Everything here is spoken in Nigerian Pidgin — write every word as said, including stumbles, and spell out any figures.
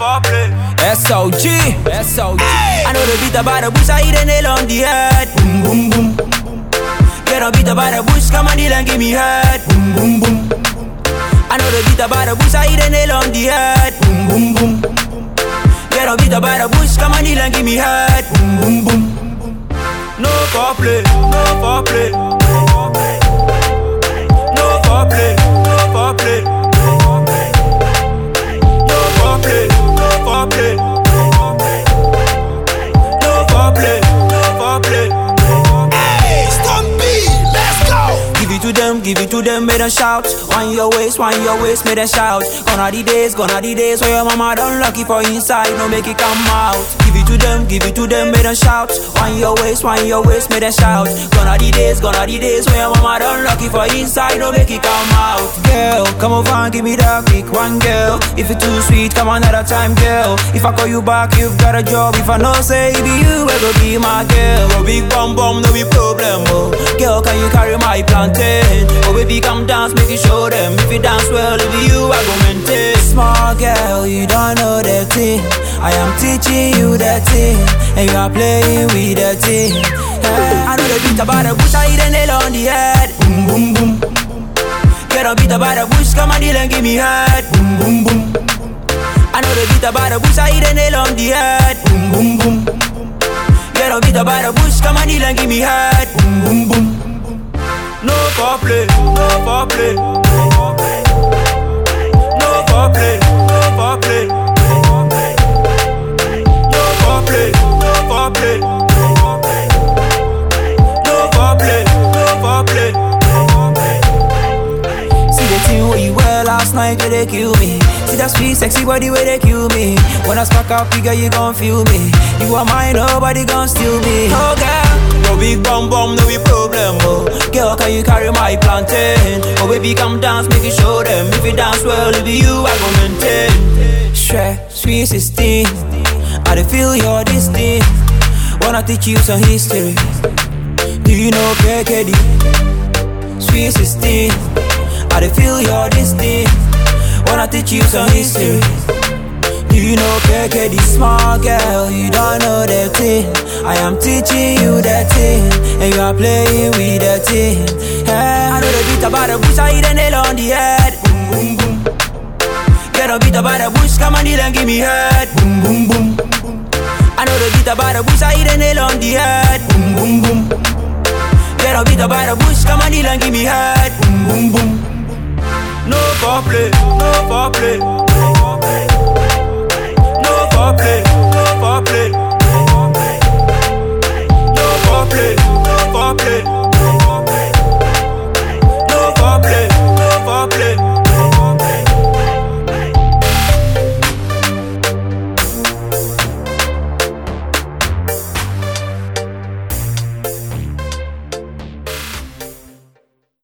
foreplay. S O G, S O G. I know the beat about the bush, I hit a nail on the head. Boom, boom, boom. Get a beat about the bush, come on, deal and give me head. Boom, boom, boom. I know the beat about the bush, I hit a nail on the head. Boom, boom, boom. Get a beat about the bush, come on, deal and give me head. Boom, boom, boom. No foreplay, no foreplay. No foreplay, no foreplay. No foreplay, no foreplay. No foreplay, no foreplay. Hey, Stumpy, let's go. Give it to them, give it to them, make them shout. Wind your waist, wind your waist, make them shout. Gonna the days, gonna the days where your mama done lucky for inside, no make it come out. Give it to them, give it to them, make them shout. Wind your waist, wind your waist, make them shout. Gonna the days, gonna the days where your mama done lucky for inside, no make it come out. Girl, come over and give me that quick one, girl. If it's too sweet, come another time, girl. If I call you back, you've got a job. If I know say it be you, it go be my girl. Oh, big bum bum, no be problem, oh. Girl, can you carry my plantain? Oh baby, come dance, make you show them. If you dance well, it be you, I go maintain. Small girl, you don't know that thing. I am teaching you that thing, and you are playing with that thing. Yeah. I know the beat about the bush, I hit a nail on the head. Boom, boom, boom. Get a beat about the bush, come on, deal and give me head. Boom, boom, boom. I know the beat about the bush, I hit a nail on the head. Boom, boom, boom. Get a beat about the bush, come on, deal and give me head. Boom, boom, boom. No foreplay, no foreplay. No foreplay, no foreplay. No foreplay, no foreplay. No foreplay, no foreplay. See the thing where you wear last night, where they kill me. See that sweet, sexy body where they kill me. When I spark up, girl, you gon' feel me. You are mine, nobody gon' steal me. Oh girl, no big bum bum, no big problem, oh. Girl, can you carry my plantain? Oh baby, come dance, make you show them. If you dance well, it be you, I go maintain. Shrek, sweet sixteen, I dey feel your distinct. Wanna teach you some history. Do you know K K D? Sweet sixteen, I dey feel your distinct. Wanna teach you some history. Do you know K K D? Small girl, you don't know that thing. I am teaching you that thing, and you are playing with that thing. Yeah. I know the beat about the bush, I hit a nail on the head. Boom, boom, boom. Get a beat about the bush, come on, deal and give me head. Boom, boom, boom. I know the beat about the bush, I hit a nail on the head. Boom, boom, boom. Get a beat about the bush, come on, deal and give me head. Boom, boom, boom. No foreplay, no foreplay.